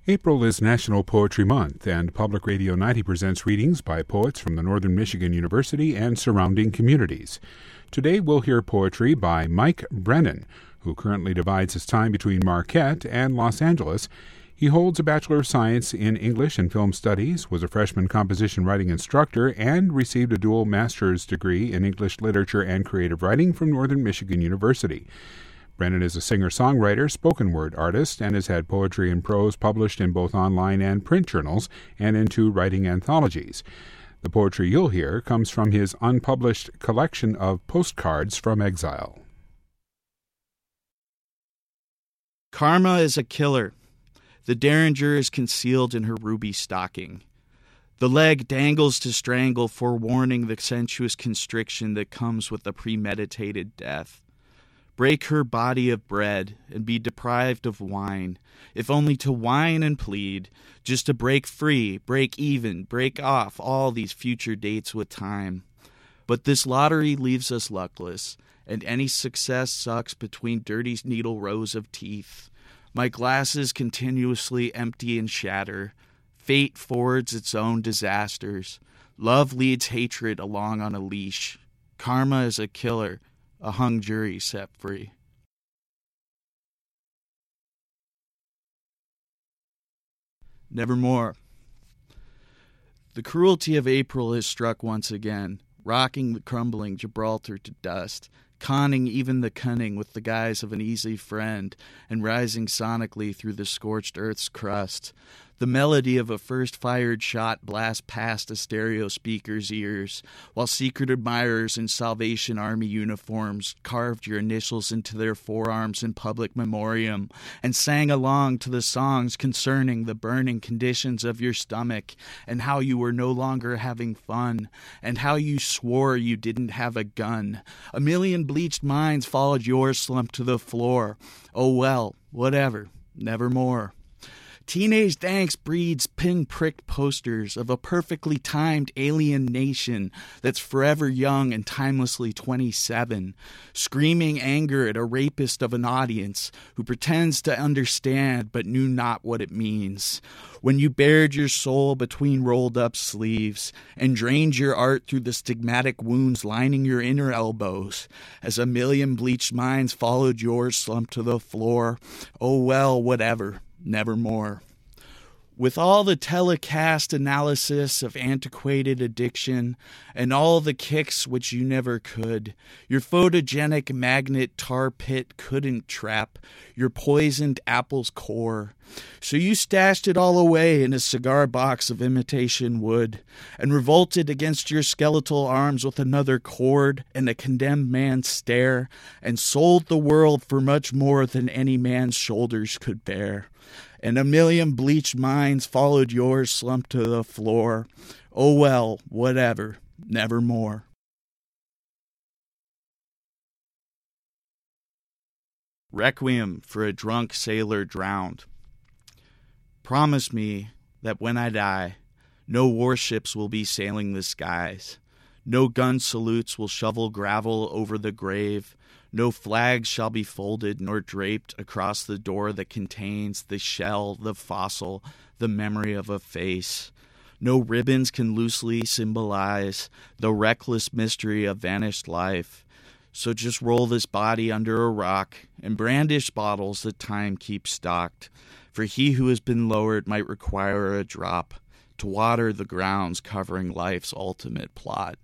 April is National Poetry Month, and Public Radio 90 presents readings by poets from the Northern Michigan University and surrounding communities. Today we'll hear poetry by Mike Brennan, who currently divides his time between Marquette and Los Angeles. He holds a Bachelor of Science in English and Film Studies, was a freshman composition writing instructor, and received a dual master's degree in English Literature and Creative Writing from Northern Michigan University. Brennan is a singer-songwriter, spoken word artist, and has had poetry and prose published in both online and print journals and in 2 writing anthologies. The poetry you'll hear comes from his unpublished collection of Postcards from Exile. Karma is a killer. The derringer is concealed in her ruby stocking. The leg dangles to strangle, forewarning the sensuous constriction that comes with a premeditated death. Break her body of bread and be deprived of wine, if only to whine and plead, just to break free, break even, break off all these future dates with time. But this lottery leaves us luckless, and any success sucks between dirty needle rows of teeth. My glasses continuously empty and shatter. Fate forwards its own disasters. Love leads hatred along on a leash. Karma is a killer. A hung jury set free. Nevermore. The cruelty of April has struck once again, rocking the crumbling Gibraltar to dust, conning even the cunning with the guise of an easy friend, and rising sonically through the scorched earth's crust. The melody of a first-fired shot blasts past a stereo speaker's ears, while secret admirers in Salvation Army uniforms carved your initials into their forearms in public memoriam and sang along to the songs concerning the burning conditions of your stomach and how you were no longer having fun and how you swore you didn't have a gun. A million bleached minds followed yours slumped to the floor. Oh well, whatever, nevermore. Teenage thanks breeds pin-pricked posters of a perfectly timed alien nation that's forever young and timelessly 27, screaming anger at a rapist of an audience who pretends to understand but knew not what it means. When you bared your soul between rolled-up sleeves and drained your art through the stigmatic wounds lining your inner elbows, as a million bleached minds followed yours slumped to the floor, oh well, whatever. Nevermore. With all the telecast analysis of antiquated addiction and all the kicks which you never could, your photogenic magnet tar pit couldn't trap your poisoned apple's core. So you stashed it all away in a cigar box of imitation wood and revolted against your skeletal arms with another cord and a condemned man's stare and sold the world for much more than any man's shoulders could bear. And a million bleached minds followed yours slumped to the floor. Oh well, whatever, nevermore. Requiem for a drunk sailor drowned. Promise me that when I die, no warships will be sailing the skies. No gun salutes will shovel gravel over the grave. No flags shall be folded nor draped across the door that contains the shell, the fossil, the memory of a face. No ribbons can loosely symbolize the reckless mystery of vanished life. So just roll this body under a rock and brandish bottles that time keeps stocked. For he who has been lowered might require a drop to water the grounds covering life's ultimate plot.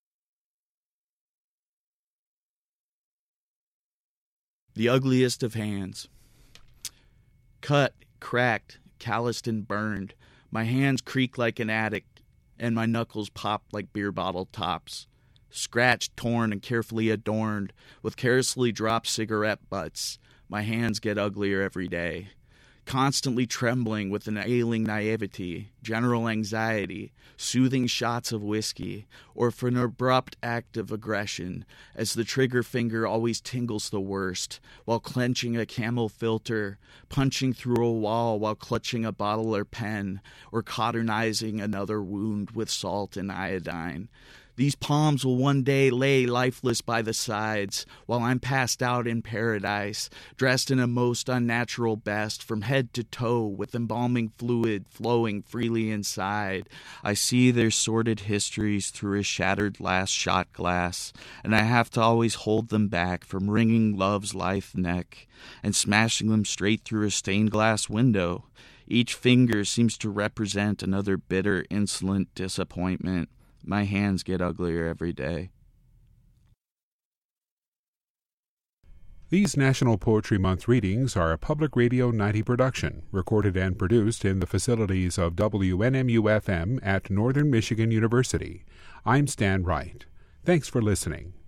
The ugliest of hands. Cut, cracked, calloused and burned. My hands creak like an addict, and my knuckles pop like beer bottle tops. Scratched, torn, and carefully adorned with carelessly dropped cigarette butts. My hands get uglier every day. Constantly trembling with an ailing naivety, general anxiety, soothing shots of whiskey, or for an abrupt act of aggression, as the trigger finger always tingles the worst, while clenching a Camel filter, punching through a wall while clutching a bottle or pen, or cauterizing another wound with salt and iodine. These palms will one day lay lifeless by the sides, while I'm passed out in paradise, dressed in a most unnatural best, from head to toe, with embalming fluid flowing freely inside. I see their sordid histories through a shattered last shot glass, and I have to always hold them back from wringing love's lithe neck and smashing them straight through a stained glass window. Each finger seems to represent another bitter, insolent disappointment. My hands get uglier every day. These National Poetry Month readings are a Public Radio 90 production, recorded and produced in the facilities of WNMU-FM at Northern Michigan University. I'm Stan Wright. Thanks for listening.